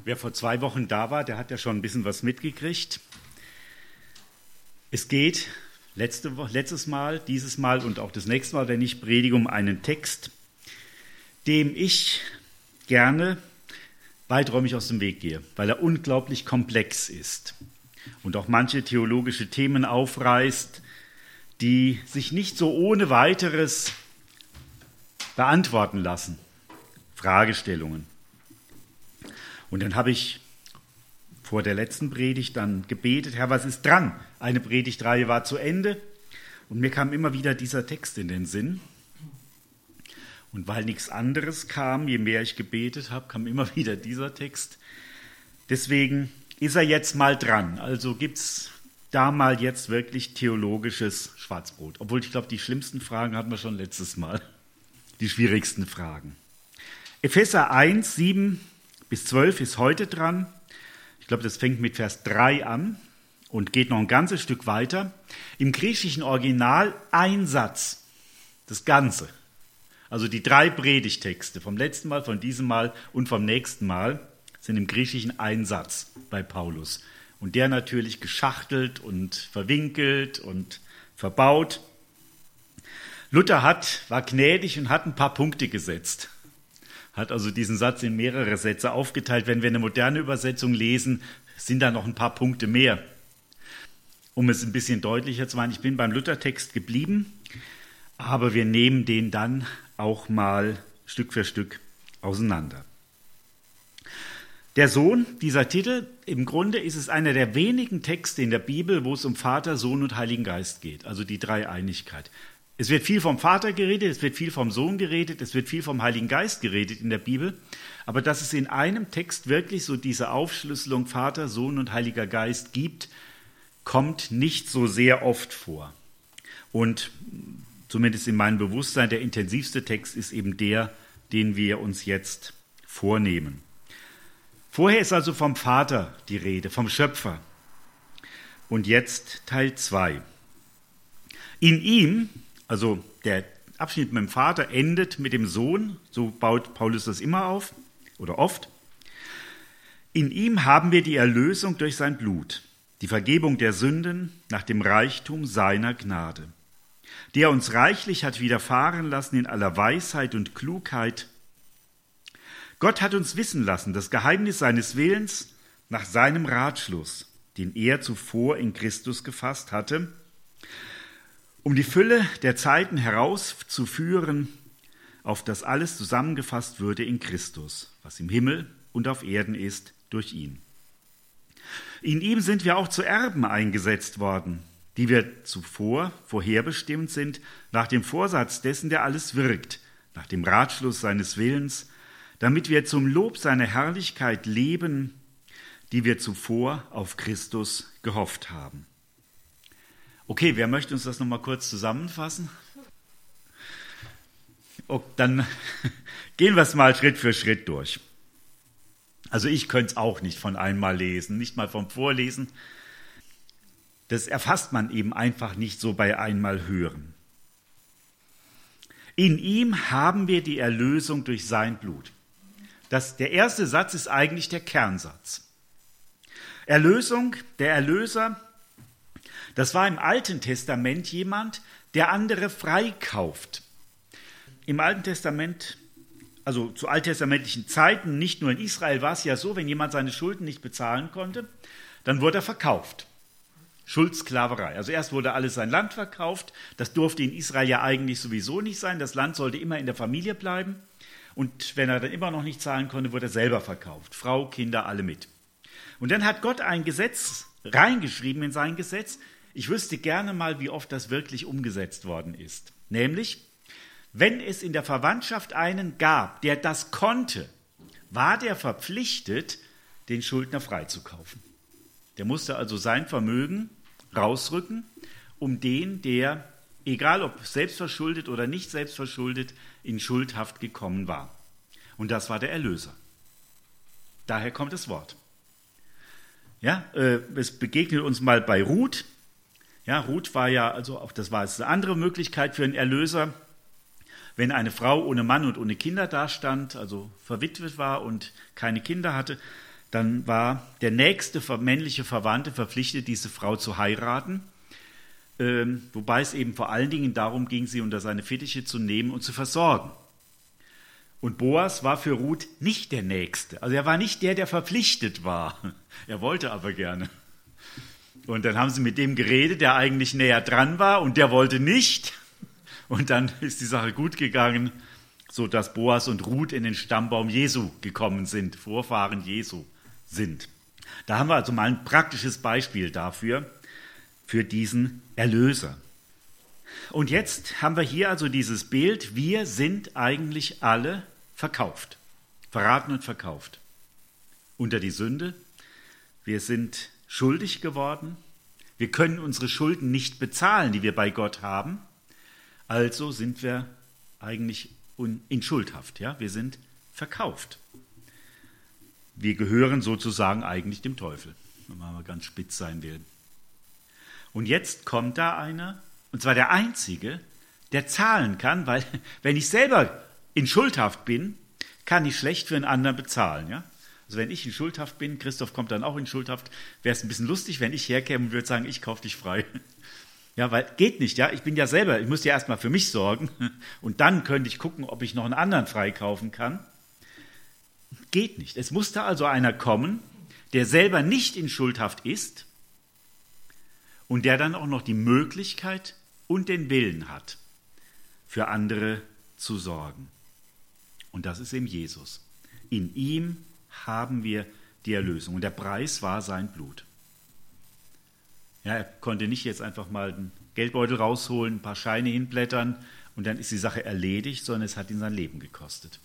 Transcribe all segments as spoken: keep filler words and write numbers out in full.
Wer vor zwei Wochen da war, der hat ja schon ein bisschen was mitgekriegt. Es geht letzte Woche, letztes Mal, dieses Mal und auch das nächste Mal, wenn ich predige, um einen Text, dem ich gerne weiträumig aus dem Weg gehe, weil er unglaublich komplex ist und auch manche theologische Themen aufreißt, die sich nicht so ohne weiteres beantworten lassen. Fragestellungen. Und dann habe ich vor der letzten Predigt dann gebetet, Herr, was ist dran? Eine Predigtreihe war zu Ende und mir kam immer wieder dieser Text in den Sinn. Und weil nichts anderes kam, je mehr ich gebetet habe, kam immer wieder dieser Text. Deswegen ist er jetzt mal dran. Also gibt es da mal jetzt wirklich theologisches Schwarzbrot. Obwohl ich glaube, die schlimmsten Fragen hatten wir schon letztes Mal. Die schwierigsten Fragen. Epheser eins, sieben bis zwölf ist heute dran. Ich glaube, das fängt mit Vers drei an und geht noch ein ganzes Stück weiter. Im griechischen Original ein Satz, das Ganze. Also die drei Predigtexte vom letzten Mal, von diesem Mal und vom nächsten Mal sind im Griechischen ein Satz bei Paulus. Und der natürlich geschachtelt und verwinkelt und verbaut. Luther hat, war gnädig und hat ein paar Punkte gesetzt. Hat also diesen Satz in mehrere Sätze aufgeteilt. Wenn wir eine moderne Übersetzung lesen, sind da noch ein paar Punkte mehr. Um es ein bisschen deutlicher zu machen, ich bin beim Luthertext geblieben, aber wir nehmen den dann auch mal Stück für Stück auseinander. Der Sohn, dieser Titel, im Grunde ist es einer der wenigen Texte in der Bibel, wo es um Vater, Sohn und Heiligen Geist geht, also die Dreieinigkeit. Es wird viel vom Vater geredet, es wird viel vom Sohn geredet, es wird viel vom Heiligen Geist geredet in der Bibel, aber dass es in einem Text wirklich so diese Aufschlüsselung Vater, Sohn und Heiliger Geist gibt, kommt nicht so sehr oft vor. Und zumindest in meinem Bewusstsein, der intensivste Text ist eben der, den wir uns jetzt vornehmen. Vorher ist also vom Vater die Rede, vom Schöpfer. Und jetzt Teil zwei. In ihm, also der Abschnitt mit dem Vater endet mit dem Sohn, so baut Paulus das immer auf oder oft. In ihm haben wir die Erlösung durch sein Blut, die Vergebung der Sünden nach dem Reichtum seiner Gnade, der uns reichlich hat widerfahren lassen in aller Weisheit und Klugheit. Gott hat uns wissen lassen, das Geheimnis seines Willens nach seinem Ratschluss, den er zuvor in Christus gefasst hatte, um die Fülle der Zeiten herauszuführen, auf das alles zusammengefasst würde in Christus, was im Himmel und auf Erden ist, durch ihn. In ihm sind wir auch zu Erben eingesetzt worden, die wir zuvor vorherbestimmt sind, nach dem Vorsatz dessen, der alles wirkt, nach dem Ratschluss seines Willens, damit wir zum Lob seiner Herrlichkeit leben, die wir zuvor auf Christus gehofft haben. Okay, wer möchte uns das nochmal kurz zusammenfassen? Oh, dann gehen wir es mal Schritt für Schritt durch. Also ich könnte es auch nicht von einmal lesen, nicht mal vom Vorlesen. Das erfasst man eben einfach nicht so bei einmal hören. In ihm haben wir die Erlösung durch sein Blut. Das, der erste Satz ist eigentlich der Kernsatz. Erlösung, der Erlöser, das war im Alten Testament jemand, der andere freikauft. Im Alten Testament, also zu alttestamentlichen Zeiten, nicht nur in Israel, war es ja so, wenn jemand seine Schulden nicht bezahlen konnte, dann wurde er verkauft. Schuldsklaverei. Also erst wurde alles sein Land verkauft. Das durfte in Israel ja eigentlich sowieso nicht sein. Das Land sollte immer in der Familie bleiben. Und wenn er dann immer noch nicht zahlen konnte, wurde er selber verkauft. Frau, Kinder, alle mit. Und dann hat Gott ein Gesetz reingeschrieben in sein Gesetz. Ich wüsste gerne mal, wie oft das wirklich umgesetzt worden ist. Nämlich, wenn es in der Verwandtschaft einen gab, der das konnte, war der verpflichtet, den Schuldner freizukaufen. Der musste also sein Vermögen rausrücken, um den, der, egal ob selbstverschuldet oder nicht selbstverschuldet, in Schuldhaft gekommen war. Und das war der Erlöser. Daher kommt das Wort. Ja, äh, es begegnet uns mal bei Ruth. Ja, Ruth war ja, also auch das war jetzt eine andere Möglichkeit für einen Erlöser. Wenn eine Frau ohne Mann und ohne Kinder dastand, also verwitwet war und keine Kinder hatte, dann war der nächste männliche Verwandte verpflichtet, diese Frau zu heiraten, ähm, wobei es eben vor allen Dingen darum ging, sie unter seine Fittiche zu nehmen und zu versorgen. Und Boas war für Ruth nicht der Nächste. Also er war nicht der, der verpflichtet war. Er wollte aber gerne. Und dann haben sie mit dem geredet, der eigentlich näher dran war und der wollte nicht. Und dann ist die Sache gut gegangen, sodass Boas und Ruth in den Stammbaum Jesu gekommen sind, Vorfahren Jesu sind. Da haben wir also mal ein praktisches Beispiel dafür, für diesen Erlöser. Und jetzt haben wir hier also dieses Bild, wir sind eigentlich alle verkauft, verraten und verkauft. Unter die Sünde, wir sind schuldig geworden, wir können unsere Schulden nicht bezahlen, die wir bei Gott haben, also sind wir eigentlich in Schuldhaft, ja? Wir sind verkauft. Wir gehören sozusagen eigentlich dem Teufel, wenn man mal ganz spitz sein will. Und jetzt kommt da einer, und zwar der Einzige, der zahlen kann, weil wenn ich selber in Schuldhaft bin, kann ich schlecht für einen anderen bezahlen. Ja? Also wenn ich in Schuldhaft bin, Christoph kommt dann auch in Schuldhaft, wäre es ein bisschen lustig, wenn ich herkäme und würde sagen, ich kaufe dich frei. Ja, weil geht nicht, ja. Ich bin ja selber, ich muss ja erstmal für mich sorgen und dann könnte ich gucken, ob ich noch einen anderen freikaufen kann. Geht nicht. Es musste also einer kommen, der selber nicht in Schuldhaft ist und der dann auch noch die Möglichkeit und den Willen hat, für andere zu sorgen. Und das ist eben Jesus. In ihm haben wir die Erlösung und der Preis war sein Blut. Ja, er konnte nicht jetzt einfach mal einen Geldbeutel rausholen, ein paar Scheine hinblättern und dann ist die Sache erledigt, sondern es hat ihn sein Leben gekostet.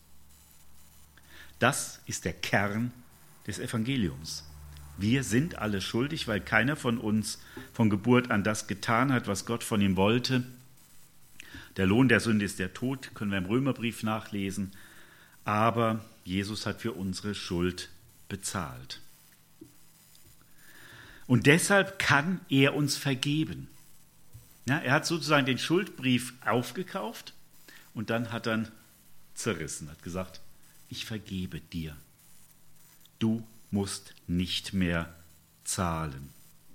Das ist der Kern des Evangeliums. Wir sind alle schuldig, weil keiner von uns von Geburt an das getan hat, was Gott von ihm wollte. Der Lohn der Sünde ist der Tod, können wir im Römerbrief nachlesen. Aber Jesus hat für unsere Schuld bezahlt. Und deshalb kann er uns vergeben. Ja, er hat sozusagen den Schuldbrief aufgekauft und dann hat er zerrissen, hat gesagt, ich vergebe dir. Du musst nicht mehr zahlen.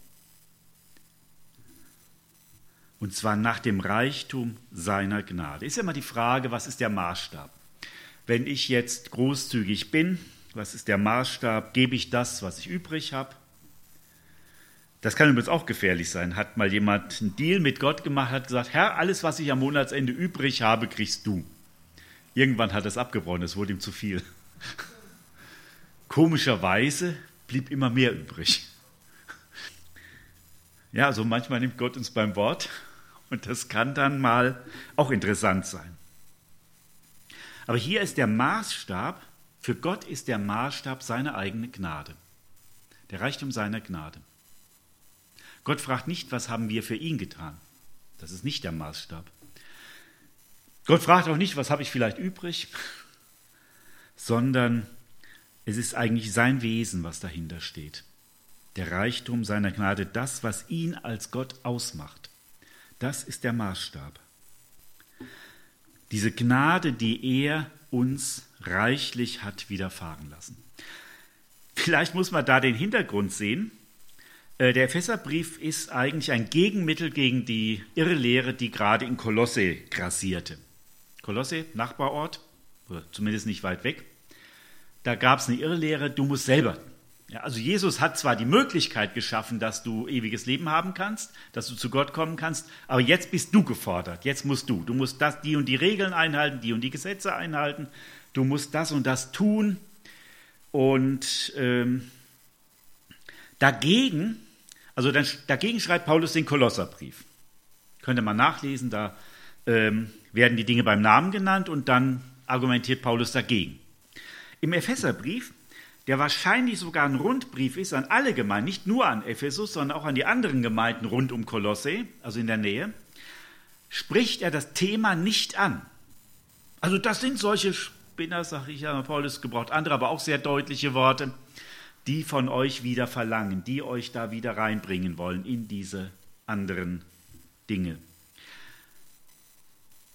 Und zwar nach dem Reichtum seiner Gnade. Ist ja immer die Frage, was ist der Maßstab? Wenn ich jetzt großzügig bin, was ist der Maßstab? Gebe ich das, was ich übrig habe? Das kann übrigens auch gefährlich sein. Hat mal jemand einen Deal mit Gott gemacht, hat gesagt, Herr, alles, was ich am Monatsende übrig habe, kriegst du. Irgendwann hat er es abgebrochen, es wurde ihm zu viel. Komischerweise blieb immer mehr übrig. Ja, also manchmal nimmt Gott uns beim Wort und das kann dann mal auch interessant sein. Aber hier ist der Maßstab, für Gott ist der Maßstab seine eigene Gnade. Der Reichtum seiner Gnade. Gott fragt nicht, was haben wir für ihn getan. Das ist nicht der Maßstab. Gott fragt auch nicht, was habe ich vielleicht übrig, sondern es ist eigentlich sein Wesen, was dahinter steht. Der Reichtum seiner Gnade, das, was ihn als Gott ausmacht. Das ist der Maßstab. Diese Gnade, die er uns reichlich hat widerfahren lassen. Vielleicht muss man da den Hintergrund sehen. Der Epheserbrief ist eigentlich ein Gegenmittel gegen die Irrlehre, die gerade in Kolosse grassierte. Kolosse, Nachbarort, oder zumindest nicht weit weg. Da gab es eine Irrlehre, du musst selber. Ja, also Jesus hat zwar die Möglichkeit geschaffen, dass du ewiges Leben haben kannst, dass du zu Gott kommen kannst, aber jetzt bist du gefordert, jetzt musst du. Du musst das, die und die Regeln einhalten, die und die Gesetze einhalten, du musst das und das tun. Und ähm, dagegen, also dann, dagegen schreibt Paulus den Kolosserbrief. Könnt ihr mal nachlesen, da ähm, werden die Dinge beim Namen genannt und dann argumentiert Paulus dagegen. Im Epheserbrief, der wahrscheinlich sogar ein Rundbrief ist an alle Gemeinden, nicht nur an Ephesus, sondern auch an die anderen Gemeinden rund um Kolosse, also in der Nähe, spricht er das Thema nicht an. Also das sind solche Spinner, sage ich ja, Paulus gebraucht andere, aber auch sehr deutliche Worte, die von euch wieder verlangen, die euch da wieder reinbringen wollen in diese anderen Dinge.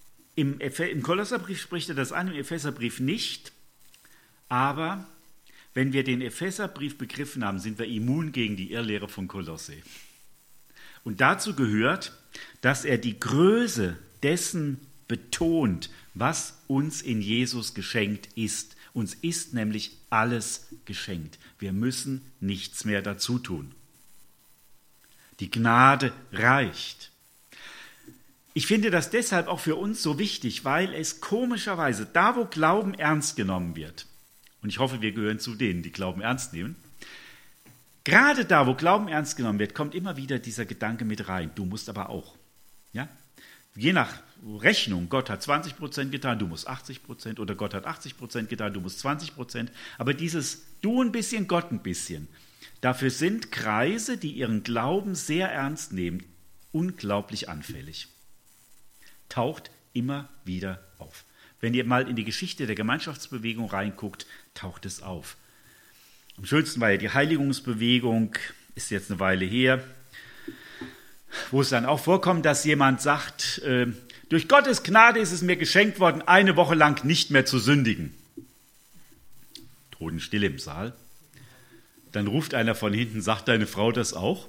Im, Im Kolosserbrief spricht er das an, im Epheserbrief nicht, aber Wenn wir den Epheserbrief begriffen haben, sind wir immun gegen die Irrlehre von Kolosse. Und dazu gehört, dass er die Größe dessen betont, was uns in Jesus geschenkt ist. Uns ist nämlich alles geschenkt. Wir müssen nichts mehr dazu tun. Die Gnade reicht. Ich finde das deshalb auch für uns so wichtig, weil es komischerweise, da wo Glauben ernst genommen wird, und ich hoffe, wir gehören zu denen, die Glauben ernst nehmen, gerade da, wo Glauben ernst genommen wird, kommt immer wieder dieser Gedanke mit rein. Du musst aber auch. Ja? Je nach Rechnung, Gott hat zwanzig Prozent getan, du musst achtzig Prozent, oder Gott hat achtzig Prozent getan, du musst zwanzig Prozent. Aber dieses du ein bisschen, Gott ein bisschen, dafür sind Kreise, die ihren Glauben sehr ernst nehmen, unglaublich anfällig. Taucht immer wieder auf. Wenn ihr mal in die Geschichte der Gemeinschaftsbewegung reinguckt, taucht es auf. Am schönsten war ja die Heiligungsbewegung, ist jetzt eine Weile her, wo es dann auch vorkommt, dass jemand sagt, äh, durch Gottes Gnade ist es mir geschenkt worden, eine Woche lang nicht mehr zu sündigen. Totenstille im Saal. Dann ruft einer von hinten, sagt deine Frau das auch?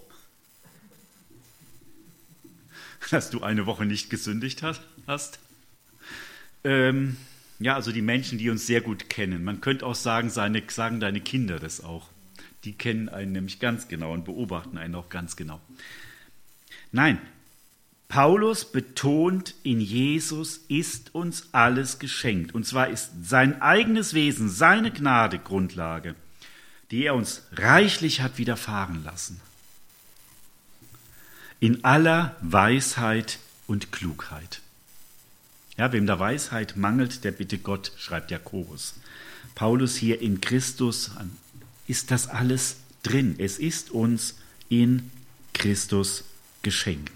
Dass du eine Woche nicht gesündigt hast? Ähm, ja, also die Menschen, die uns sehr gut kennen. Man könnte auch sagen, seine, sagen deine Kinder das auch. Die kennen einen nämlich ganz genau und beobachten einen auch ganz genau. Nein, Paulus betont, in Jesus ist uns alles geschenkt. Und zwar ist sein eigenes Wesen, seine Gnade Grundlage, die er uns reichlich hat widerfahren lassen. In aller Weisheit und Klugheit. Ja, wem der Weisheit mangelt, der bitte Gott, schreibt Jakobus. Paulus hier in Christus, ist das alles drin. Es ist uns in Christus geschenkt.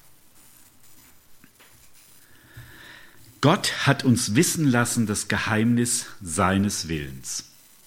Gott hat uns wissen lassen das Geheimnis seines Willens.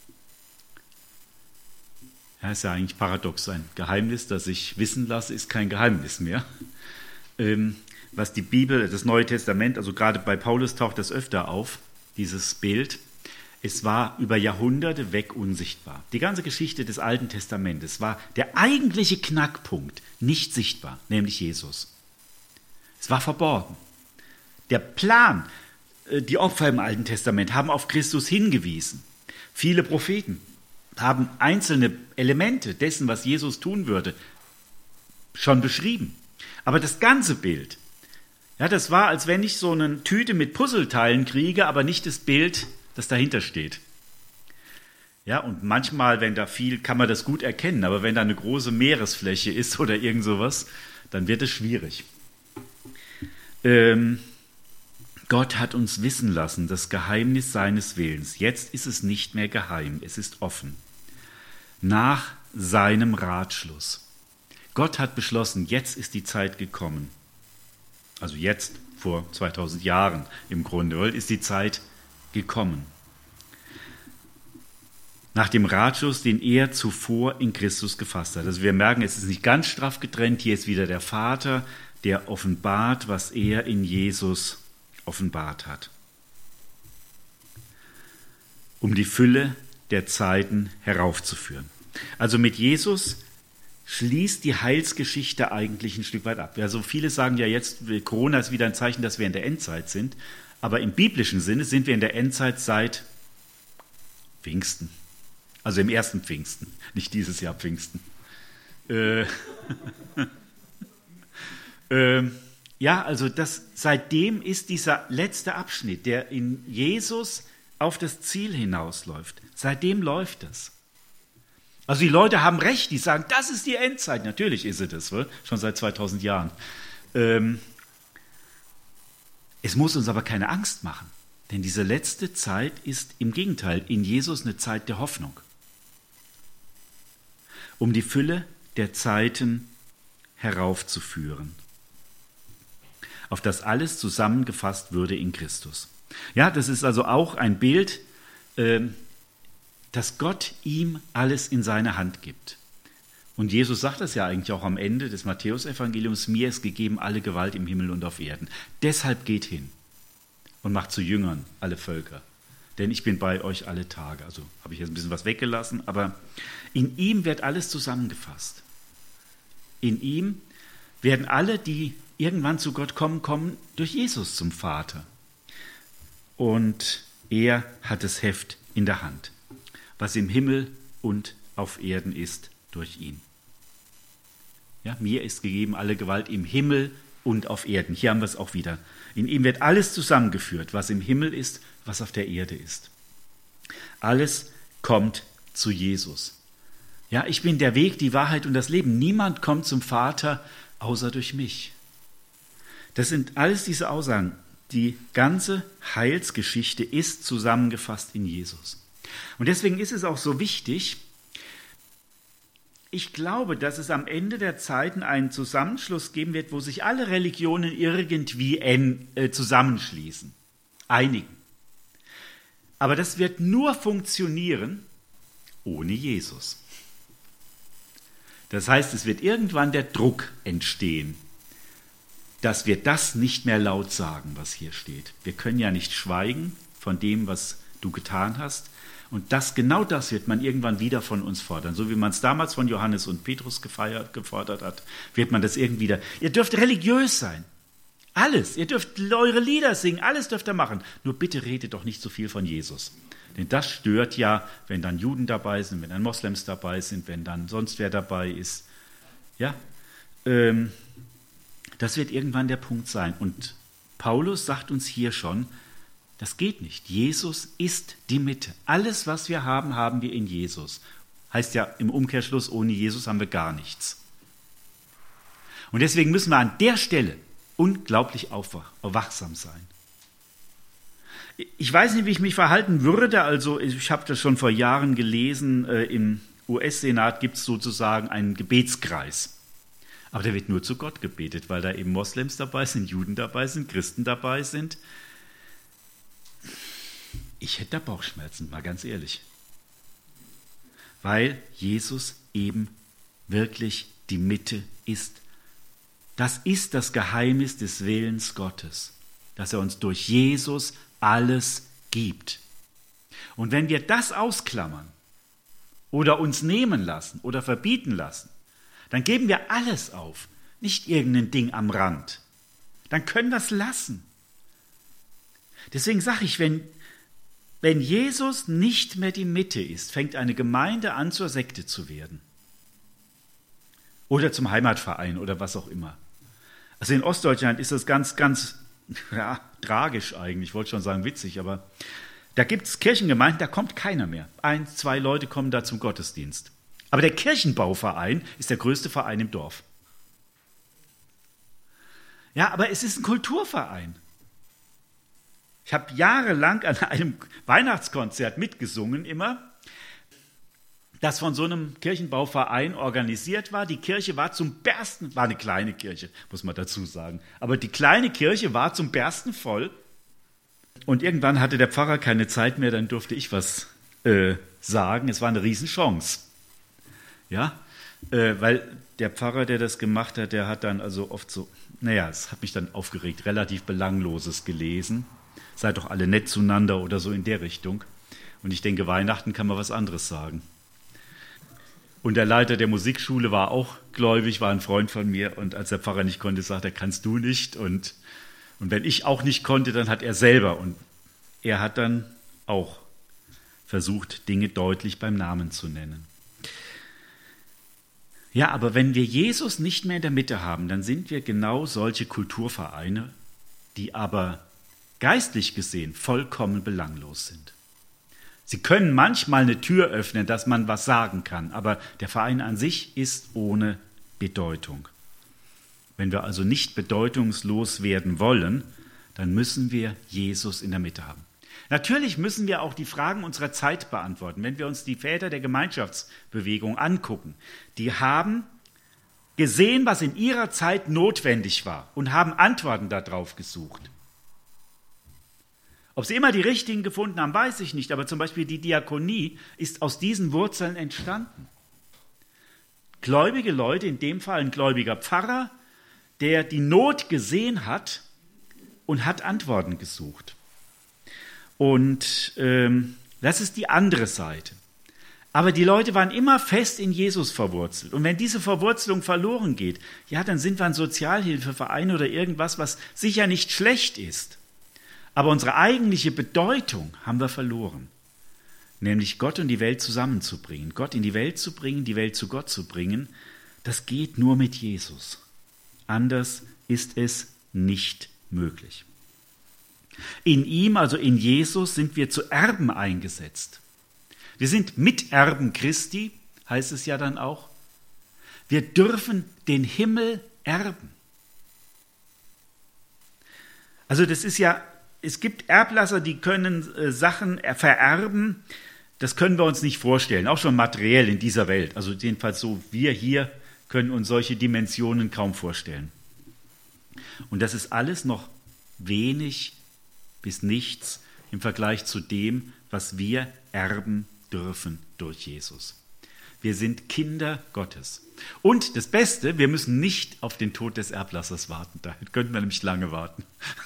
Ja, ist ja eigentlich paradox. Ein Geheimnis, das ich wissen lasse, ist kein Geheimnis mehr. Ähm, was die Bibel, das Neue Testament, also gerade bei Paulus taucht das öfter auf, dieses Bild. Es war über Jahrhunderte weg unsichtbar. Die ganze Geschichte des Alten Testamentes war der eigentliche Knackpunkt nicht sichtbar, nämlich Jesus. Es war verborgen. Der Plan, die Opfer im Alten Testament haben auf Christus hingewiesen. Viele Propheten haben einzelne Elemente dessen, was Jesus tun würde, schon beschrieben. Aber das ganze Bild, ja, das war, als wenn ich so eine Tüte mit Puzzleteilen kriege, aber nicht das Bild, das dahinter steht. Ja, und manchmal, wenn da viel, kann man das gut erkennen, aber wenn da eine große Meeresfläche ist oder irgend sowas, dann wird es schwierig. Ähm, Gott hat uns wissen lassen, das Geheimnis seines Willens. Jetzt ist es nicht mehr geheim, es ist offen. Nach seinem Ratschluss. Gott hat beschlossen, jetzt ist die Zeit gekommen. Also jetzt, vor zweitausend Jahren im Grunde, ist die Zeit gekommen. Nach dem Ratschluss, den er zuvor in Christus gefasst hat. Also wir merken, es ist nicht ganz straff getrennt. Hier ist wieder der Vater, der offenbart, was er in Jesus offenbart hat. Um die Fülle der Zeiten heraufzuführen. Also mit Jesus schließt die Heilsgeschichte eigentlich ein Stück weit ab. Also viele sagen ja jetzt, Corona ist wieder ein Zeichen, dass wir in der Endzeit sind. Aber im biblischen Sinne sind wir in der Endzeit seit Pfingsten. Also im ersten Pfingsten, nicht dieses Jahr Pfingsten. Äh, äh, ja, also das, seitdem ist dieser letzte Abschnitt, der in Jesus auf das Ziel hinausläuft. Seitdem läuft das. Also die Leute haben recht, die sagen, das ist die Endzeit. Natürlich ist es das, schon seit zweitausend Jahren. Ähm, es muss uns aber keine Angst machen, denn diese letzte Zeit ist im Gegenteil in Jesus eine Zeit der Hoffnung. Um die Fülle der Zeiten heraufzuführen, auf das alles zusammengefasst würde in Christus. Ja, das ist also auch ein Bild, äh, dass Gott ihm alles in seine Hand gibt. Und Jesus sagt das ja eigentlich auch am Ende des Matthäusevangeliums, mir ist gegeben alle Gewalt im Himmel und auf Erden. Deshalb geht hin und macht zu Jüngern alle Völker. denn ich bin bei euch alle Tage. Also habe ich jetzt ein bisschen was weggelassen, aber in ihm wird alles zusammengefasst. In ihm werden alle, die irgendwann zu Gott kommen, kommen durch Jesus zum Vater. Und er hat das Heft in der Hand, was im Himmel und auf Erden ist durch ihn. Ja, mir ist gegeben alle Gewalt im Himmel und auf Erden. Hier haben wir es auch wieder. In ihm wird alles zusammengeführt, was im Himmel ist, was auf der Erde ist. Alles kommt zu Jesus. Ja, ich bin der Weg, die Wahrheit und das Leben. Niemand kommt zum Vater außer durch mich. Das sind alles diese Aussagen. Die ganze Heilsgeschichte ist zusammengefasst in Jesus. Und deswegen ist es auch so wichtig, ich glaube, dass es am Ende der Zeiten einen Zusammenschluss geben wird, wo sich alle Religionen irgendwie äh, zusammenschließen, einigen. Aber das wird nur funktionieren ohne Jesus. Das heißt, es wird irgendwann der Druck entstehen, dass wir das nicht mehr laut sagen, was hier steht. Wir können ja nicht schweigen von dem, was du getan hast. Und das, genau das wird man irgendwann wieder von uns fordern. So wie man es damals von Johannes und Petrus gefeiert, gefordert hat, wird man das irgendwie wieder. Ihr dürft religiös sein. Alles. Ihr dürft eure Lieder singen. Alles dürft ihr machen. Nur bitte redet doch nicht so viel von Jesus. Denn das stört ja, wenn dann Juden dabei sind, wenn dann Moslems dabei sind, wenn dann sonst wer dabei ist. Ja, ähm, das wird irgendwann der Punkt sein. Und Paulus sagt uns hier schon, das geht nicht. Jesus ist die Mitte. Alles, was wir haben, haben wir in Jesus. Heißt ja im Umkehrschluss, ohne Jesus haben wir gar nichts. Und deswegen müssen wir an der Stelle unglaublich aufwach, wachsam sein. Ich weiß nicht, wie ich mich verhalten würde. Also ich habe das schon vor Jahren gelesen. Äh, Im U S-Senat gibt es sozusagen einen Gebetskreis. Aber da wird nur zu Gott gebetet, weil da eben Moslems dabei sind, Juden dabei sind, Christen dabei sind. Ich hätte da Bauchschmerzen, mal ganz ehrlich. Weil Jesus eben wirklich die Mitte ist. Das ist das Geheimnis des Willens Gottes, dass er uns durch Jesus alles gibt. Und wenn wir das ausklammern oder uns nehmen lassen oder verbieten lassen, dann geben wir alles auf, nicht irgendein Ding am Rand. Dann können wir es lassen. Deswegen sage ich, wenn, wenn Jesus nicht mehr die Mitte ist, fängt eine Gemeinde an, zur Sekte zu werden. Oder zum Heimatverein oder was auch immer. Also in Ostdeutschland ist das ganz, ganz ja, tragisch eigentlich. Ich wollte schon sagen witzig, aber da gibt es Kirchengemeinden, da kommt keiner mehr. Ein, zwei Leute kommen da zum Gottesdienst. Aber der Kirchenbauverein ist der größte Verein im Dorf. Ja, aber es ist ein Kulturverein. Ich habe jahrelang an einem Weihnachtskonzert mitgesungen, immer, das von so einem Kirchenbauverein organisiert war. Die Kirche war zum Bersten, war eine kleine Kirche, muss man dazu sagen, aber die kleine Kirche war zum Bersten voll. Und irgendwann hatte der Pfarrer keine Zeit mehr, dann durfte ich was äh, sagen. Es war eine Riesenchance. Ja, äh, weil der Pfarrer, der das gemacht hat, der hat dann also oft so, naja, es hat mich dann aufgeregt, relativ Belangloses gelesen. Seid doch alle nett zueinander oder so in der Richtung. Und ich denke, Weihnachten kann man was anderes sagen. Und der Leiter der Musikschule war auch gläubig, war ein Freund von mir. Und als der Pfarrer nicht konnte, sagte er, kannst du nicht. Und, und wenn ich auch nicht konnte, dann hat er selber. Und er hat dann auch versucht, Dinge deutlich beim Namen zu nennen. Ja, aber wenn wir Jesus nicht mehr in der Mitte haben, dann sind wir genau solche Kulturvereine, die aber geistlich gesehen vollkommen belanglos sind. Sie können manchmal eine Tür öffnen, dass man was sagen kann, aber der Verein an sich ist ohne Bedeutung. Wenn wir also nicht bedeutungslos werden wollen, dann müssen wir Jesus in der Mitte haben. Natürlich müssen wir auch die Fragen unserer Zeit beantworten. Wenn wir uns die Väter der Gemeinschaftsbewegung angucken, die haben gesehen, was in ihrer Zeit notwendig war und haben Antworten darauf gesucht. Ob sie immer die richtigen gefunden haben, weiß ich nicht, aber zum Beispiel die Diakonie ist aus diesen Wurzeln entstanden. Gläubige Leute, in dem Fall ein gläubiger Pfarrer, der die Not gesehen hat und hat Antworten gesucht. Und ähm, das ist die andere Seite. Aber die Leute waren immer fest in Jesus verwurzelt. Und wenn diese Verwurzelung verloren geht, ja, dann sind wir ein Sozialhilfeverein oder irgendwas, was sicher nicht schlecht ist. Aber unsere eigentliche Bedeutung haben wir verloren. Nämlich Gott und die Welt zusammenzubringen. Gott in die Welt zu bringen, die Welt zu Gott zu bringen, das geht nur mit Jesus. Anders ist es nicht möglich. In ihm, also in Jesus, sind wir zu Erben eingesetzt. Wir sind Miterben Christi, heißt es ja dann auch. Wir dürfen den Himmel erben. Also das ist ja, es gibt Erblasser, die können äh, Sachen vererben, das können wir uns nicht vorstellen, auch schon materiell in dieser Welt. Also jedenfalls so, wir hier können uns solche Dimensionen kaum vorstellen. Und das ist alles noch wenig bis nichts im Vergleich zu dem, was wir erben dürfen durch Jesus. Wir sind Kinder Gottes. Und das Beste, wir müssen nicht auf den Tod des Erblassers warten. Da könnten wir nämlich lange warten.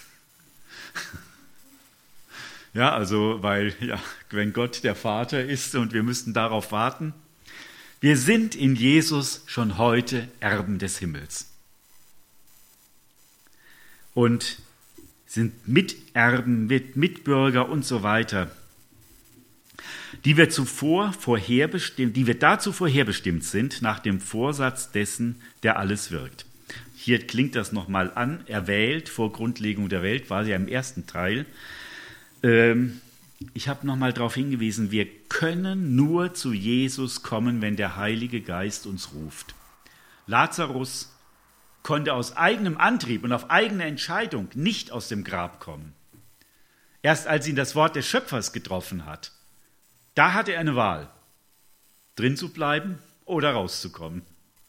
Ja, also, weil, ja, wenn Gott der Vater ist und wir müssten darauf warten. Wir sind in Jesus schon heute Erben des Himmels. Und sind Miterben, Mitbürger und so weiter, die wir zuvor vorherbestimmt, die wir dazu vorherbestimmt sind, nach dem Vorsatz dessen, der alles wirkt. Hier klingt das nochmal an, erwählt vor Grundlegung der Welt, war ja im ersten Teil. Ähm, ich habe nochmal darauf hingewiesen, wir können nur zu Jesus kommen, wenn der Heilige Geist uns ruft. Lazarus konnte aus eigenem Antrieb und auf eigene Entscheidung nicht aus dem Grab kommen. Erst als ihn das Wort des Schöpfers getroffen hat, da hatte er eine Wahl, drin zu bleiben oder rauszukommen.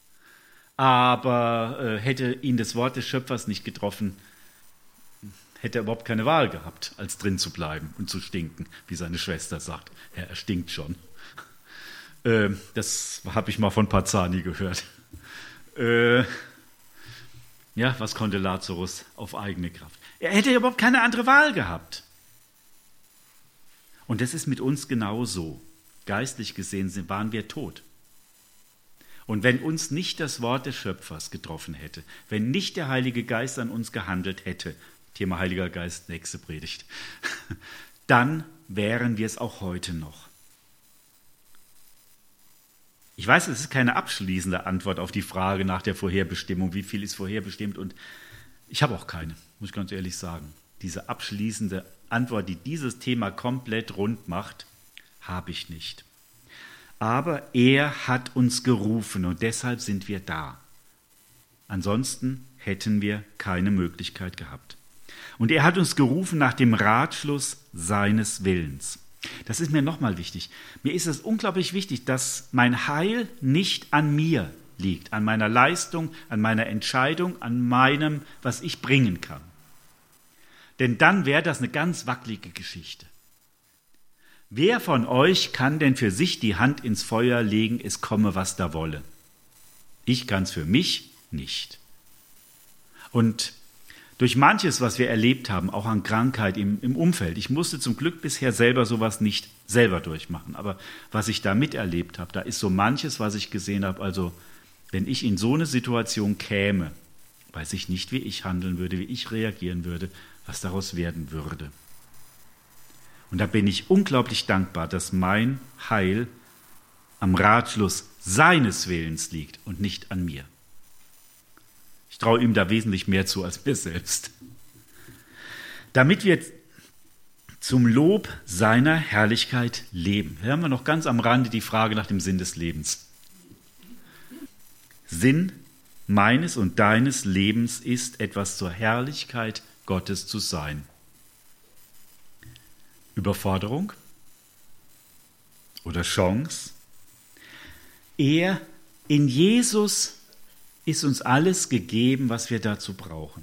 Aber äh, hätte ihn das Wort des Schöpfers nicht getroffen, hätte er überhaupt keine Wahl gehabt, als drin zu bleiben und zu stinken, wie seine Schwester sagt. Ja, er stinkt schon. Äh, das habe ich mal von Pazzani gehört. Äh, ja, was konnte Lazarus auf eigene Kraft? Er hätte überhaupt keine andere Wahl gehabt. Und das ist mit uns genauso. Geistlich gesehen sind, waren wir tot. Und wenn uns nicht das Wort des Schöpfers getroffen hätte, wenn nicht der Heilige Geist an uns gehandelt hätte, Thema Heiliger Geist, nächste Predigt, dann wären wir es auch heute noch. Ich weiß, es ist keine abschließende Antwort auf die Frage nach der Vorherbestimmung, wie viel ist vorherbestimmt, und ich habe auch keine, muss ich ganz ehrlich sagen. Diese abschließende Antwort, die dieses Thema komplett rund macht, habe ich nicht. Aber er hat uns gerufen und deshalb sind wir da. Ansonsten hätten wir keine Möglichkeit gehabt. Und er hat uns gerufen nach dem Ratschluss seines Willens. Das ist mir nochmal wichtig. Mir ist es unglaublich wichtig, dass mein Heil nicht an mir liegt, an meiner Leistung, an meiner Entscheidung, an meinem, was ich bringen kann. Denn dann wäre das eine ganz wackelige Geschichte. Wer von euch kann denn für sich die Hand ins Feuer legen, es komme, was da wolle? Ich kann es für mich nicht. Und durch manches, was wir erlebt haben, auch an Krankheit im, im Umfeld, ich musste zum Glück bisher selber sowas nicht selber durchmachen, aber was ich da miterlebt habe, da ist so manches, was ich gesehen habe, also wenn ich in so eine Situation käme, weiß ich nicht, wie ich handeln würde, wie ich reagieren würde, was daraus werden würde. Und da bin ich unglaublich dankbar, dass mein Heil am Ratschluss seines Willens liegt und nicht an mir. Ich traue ihm da wesentlich mehr zu als mir selbst. Damit wir zum Lob seiner Herrlichkeit leben. Hier haben wir noch ganz am Rande die Frage nach dem Sinn des Lebens. Sinn meines und deines Lebens ist, etwas zur Herrlichkeit Gottes zu sein. Überforderung oder Chance? Er, in Jesus ist uns alles gegeben, was wir dazu brauchen.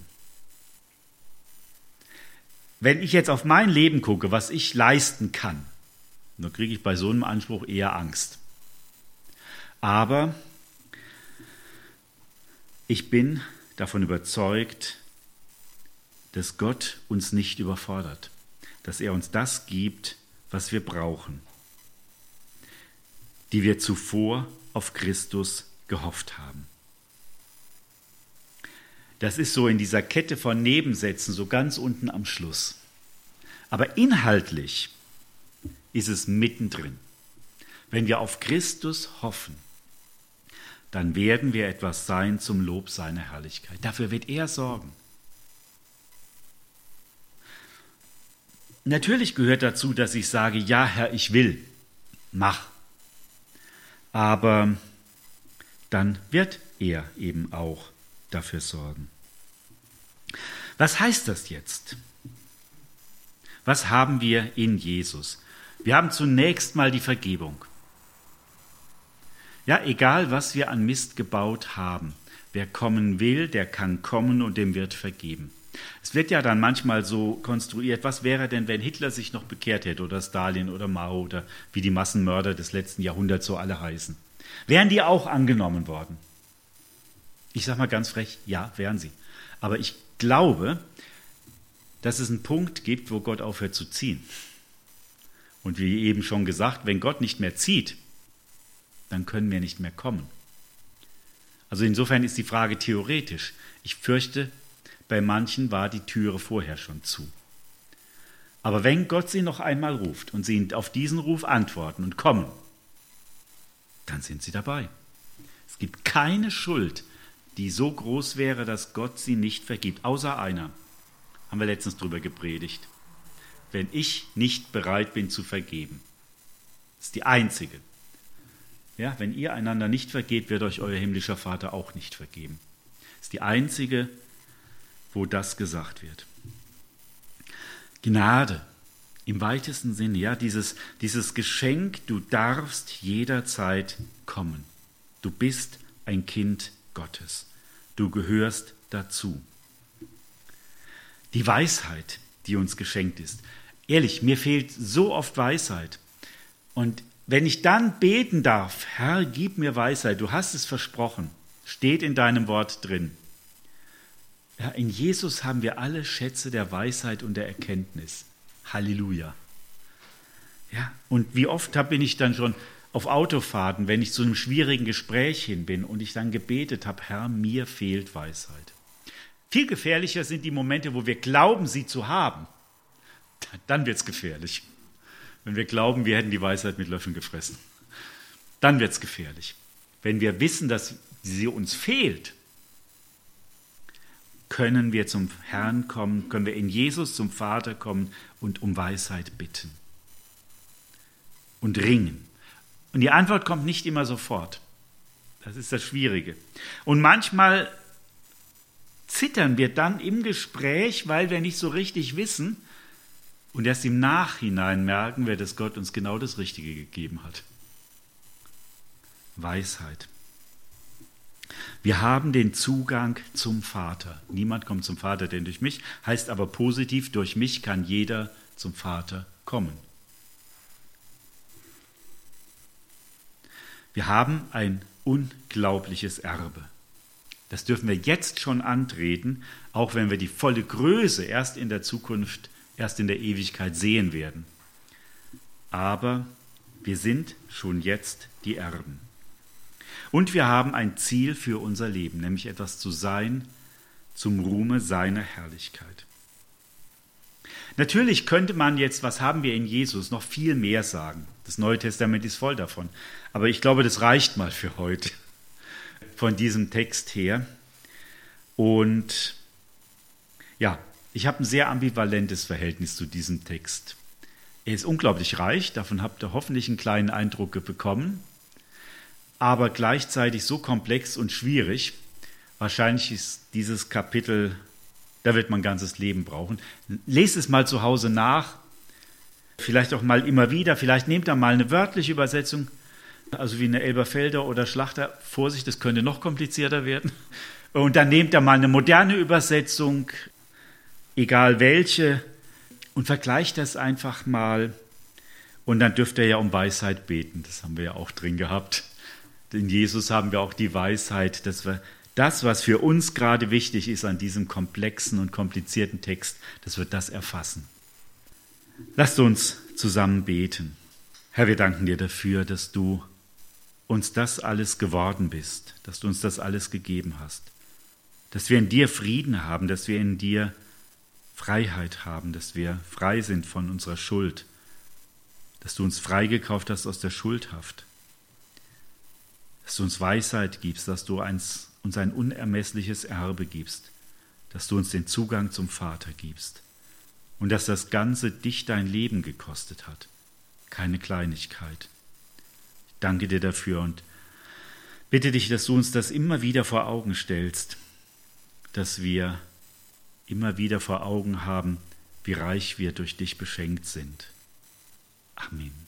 Wenn ich jetzt auf mein Leben gucke, was ich leisten kann, dann kriege ich bei so einem Anspruch eher Angst. Aber ich bin davon überzeugt, dass Gott uns nicht überfordert. dass er uns das gibt, was wir brauchen, die wir zuvor auf Christus gehofft haben. Das ist so in dieser Kette von Nebensätzen, so ganz unten am Schluss. Aber inhaltlich ist es mittendrin. Wenn wir auf Christus hoffen, dann werden wir etwas sein zum Lob seiner Herrlichkeit. Dafür wird er sorgen. Natürlich gehört dazu, dass ich sage, ja Herr, ich will, mach. Aber dann wird er eben auch dafür sorgen. Was heißt das jetzt? Was haben wir in Jesus? Wir haben zunächst mal die Vergebung. Ja, egal was wir an Mist gebaut haben, wer kommen will, der kann kommen und dem wird vergeben. Es wird ja dann manchmal so konstruiert, was wäre denn, wenn Hitler sich noch bekehrt hätte oder Stalin oder Mao oder wie die Massenmörder des letzten Jahrhunderts so alle heißen. Wären die auch angenommen worden? Ich sage mal ganz frech, ja, wären sie. Aber ich glaube, dass es einen Punkt gibt, wo Gott aufhört zu ziehen. Und wie eben schon gesagt, wenn Gott nicht mehr zieht, dann können wir nicht mehr kommen. Also insofern ist die Frage theoretisch. Ich fürchte, bei manchen war die Türe vorher schon zu. Aber wenn Gott sie noch einmal ruft und sie auf diesen Ruf antworten und kommen, dann sind sie dabei. Es gibt keine Schuld, die so groß wäre, dass Gott sie nicht vergibt, außer einer. Haben wir letztens drüber gepredigt. Wenn ich nicht bereit bin zu vergeben. Das ist die einzige. Ja, wenn ihr einander nicht vergebt, wird euch euer himmlischer Vater auch nicht vergeben. Das ist die einzige, wo das gesagt wird. Gnade im weitesten Sinne, ja, dieses, dieses Geschenk, du darfst jederzeit kommen. Du bist ein Kind Gottes. Du gehörst dazu. Die Weisheit, die uns geschenkt ist. Ehrlich, mir fehlt so oft Weisheit. Und wenn ich dann beten darf, Herr, gib mir Weisheit, du hast es versprochen, steht in deinem Wort drin. Ja, in Jesus haben wir alle Schätze der Weisheit und der Erkenntnis. Halleluja. Ja, und wie oft bin ich dann schon auf Autofahrten, wenn ich zu einem schwierigen Gespräch hin bin und ich dann gebetet habe, Herr, mir fehlt Weisheit. Viel gefährlicher sind die Momente, wo wir glauben, sie zu haben. Dann wird es gefährlich. Wenn wir glauben, wir hätten die Weisheit mit Löffeln gefressen. Dann wird es gefährlich. Wenn wir wissen, dass sie uns fehlt, können wir zum Herrn kommen, können wir in Jesus zum Vater kommen und um Weisheit bitten. Und ringen. Und die Antwort kommt nicht immer sofort. Das ist das Schwierige. Und manchmal zittern wir dann im Gespräch, weil wir nicht so richtig wissen und erst im Nachhinein merken wir, dass Gott uns genau das Richtige gegeben hat. Weisheit. Wir haben den Zugang zum Vater. Niemand kommt zum Vater, denn durch mich, heißt aber positiv, durch mich kann jeder zum Vater kommen. Wir haben ein unglaubliches Erbe. Das dürfen wir jetzt schon antreten, auch wenn wir die volle Größe erst in der Zukunft, erst in der Ewigkeit sehen werden. Aber wir sind schon jetzt die Erben. Und wir haben ein Ziel für unser Leben, nämlich etwas zu sein zum Ruhme seiner Herrlichkeit. Natürlich könnte man jetzt, was haben wir in Jesus, noch viel mehr sagen. Das Neue Testament ist voll davon. Aber ich glaube, das reicht mal für heute von diesem Text her. Und ja, ich habe ein sehr ambivalentes Verhältnis zu diesem Text. Er ist unglaublich reich, davon habt ihr hoffentlich einen kleinen Eindruck bekommen, aber gleichzeitig so komplex und schwierig. Wahrscheinlich ist dieses Kapitel, da wird man ein ganzes Leben brauchen. Lest es mal zu Hause nach, vielleicht auch mal immer wieder, vielleicht nehmt da mal eine wörtliche Übersetzung, also wie eine Elberfelder oder Schlachter. Vorsicht, das könnte noch komplizierter werden. Und dann nehmt da mal eine moderne Übersetzung, egal welche, und vergleicht das einfach mal. Und dann dürft ihr ja um Weisheit beten, das haben wir ja auch drin gehabt. In Jesus haben wir auch die Weisheit, dass wir das, was für uns gerade wichtig ist an diesem komplexen und komplizierten Text, dass wir das erfassen. Lasst uns zusammen beten. Herr, wir danken dir dafür, dass du uns das alles geworden bist, dass du uns das alles gegeben hast, dass wir in dir Frieden haben, dass wir in dir Freiheit haben, dass wir frei sind von unserer Schuld, dass du uns freigekauft hast aus der Schuldhaft, dass du uns Weisheit gibst, dass du uns ein unermessliches Erbe gibst, dass du uns den Zugang zum Vater gibst und dass das Ganze dich dein Leben gekostet hat. Keine Kleinigkeit. Ich danke dir dafür und bitte dich, dass du uns das immer wieder vor Augen stellst, dass wir immer wieder vor Augen haben, wie reich wir durch dich beschenkt sind. Amen.